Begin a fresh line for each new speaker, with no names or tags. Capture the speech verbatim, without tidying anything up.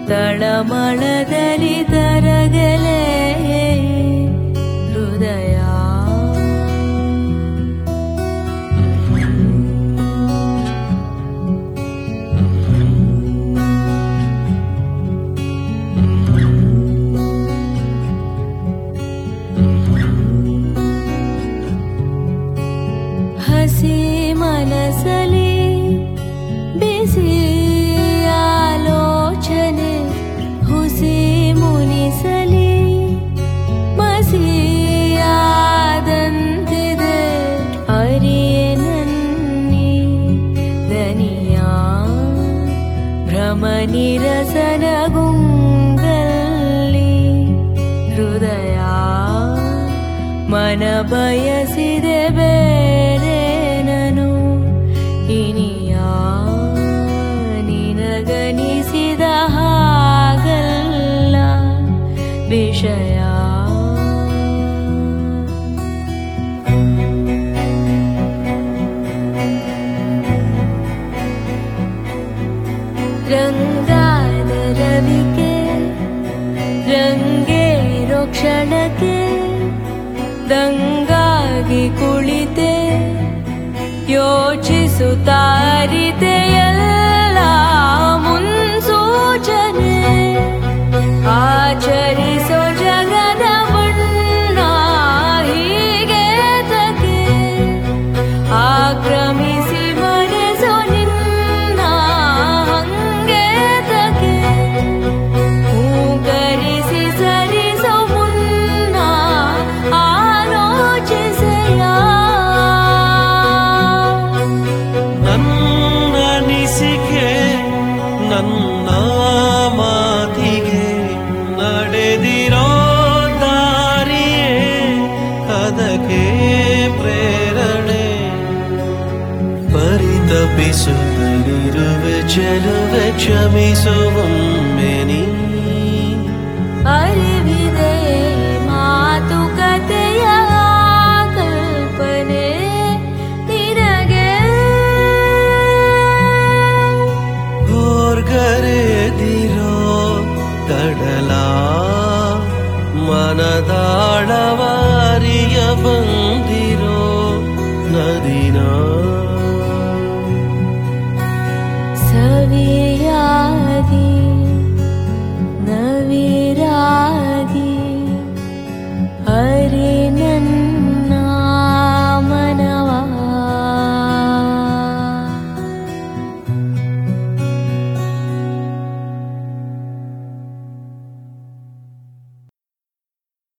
ತಳಮಳದಲ್ಲಿ ತರಗಲೇ ಹೃದಯ ಹಸಿ ಮನಸಲಿ ಬಿಸಿ ಆಲೋಚನೆ ಹುಸಿ ಮುನಿಸಲಿ ಮಸಿಯಾದಂತಿದೆ ಅರಿಯೆ ನನ್ನಿ ದನಿಯ ಭ್ರಮ ನಿರಸನ ಗುಂಗಲ್ಲಿ ಹೃದಯ ಮನ ಬಯಸಿದೆ ಬೇರೆ ನನು ಇನಿಯ ನಿನಗನಿಸಿದ ಹಾಗಲ್ಲ ವಿಷಯ ರಂಗಾದ ರವಿಕೆ ರಂಗೇರೋ ಕ್ಷಣಕ್ಕೆ ದಂಗಾಗಿ ಕುಳಿತೆ ಯೋಚಿಸುತ್ತಾರಿತೆ ಎಲ್ಲ ಮುನ್ಸೂಚನೆ ಆಚರಿಸೋ ಜಗದ ಬಣ್ಣ ಹೀಗೆ ತಗೆ ಆಕ್ರಮಿಸಿ ಮರೆಸೋ ನಿನ್ನ ಹಂಗೆ ತಗೆ ಹೂಕರಿಸಿ ಸರಿಸೋ ಮುನ್ನ ಆಲೋಚಿಸೆಯ
ನನ್ನ ಅನಿಸಿಕೆ ನನ್ನ ಮಾತಿಗೆ ನಡೆದಿರೋ ದಾರಿಯೇ ಅದಕ್ಕೆ ಪ್ರೇರಣೆ ಪರಿತಪಿಸುತ್ತಲಿರುವೆ ಚೆಲುವೆ ಕ್ಷಮಿಸುವೊಮ್ಮೆ ನೀ
ಅರಿವಿದೆ ಮಾತುಕತೆಯ ಕಲ್ಪನೆ ನಿನಗೆ
ಹೋರ್ಗರೆದಿರೋ ಕಡಲ ಮನದಾಳವ